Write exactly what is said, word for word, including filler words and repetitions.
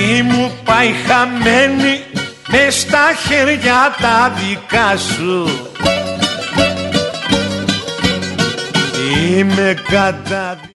μη μου πάει χαμένη μες στα χέρια τα δικά σου. Είμαι κατά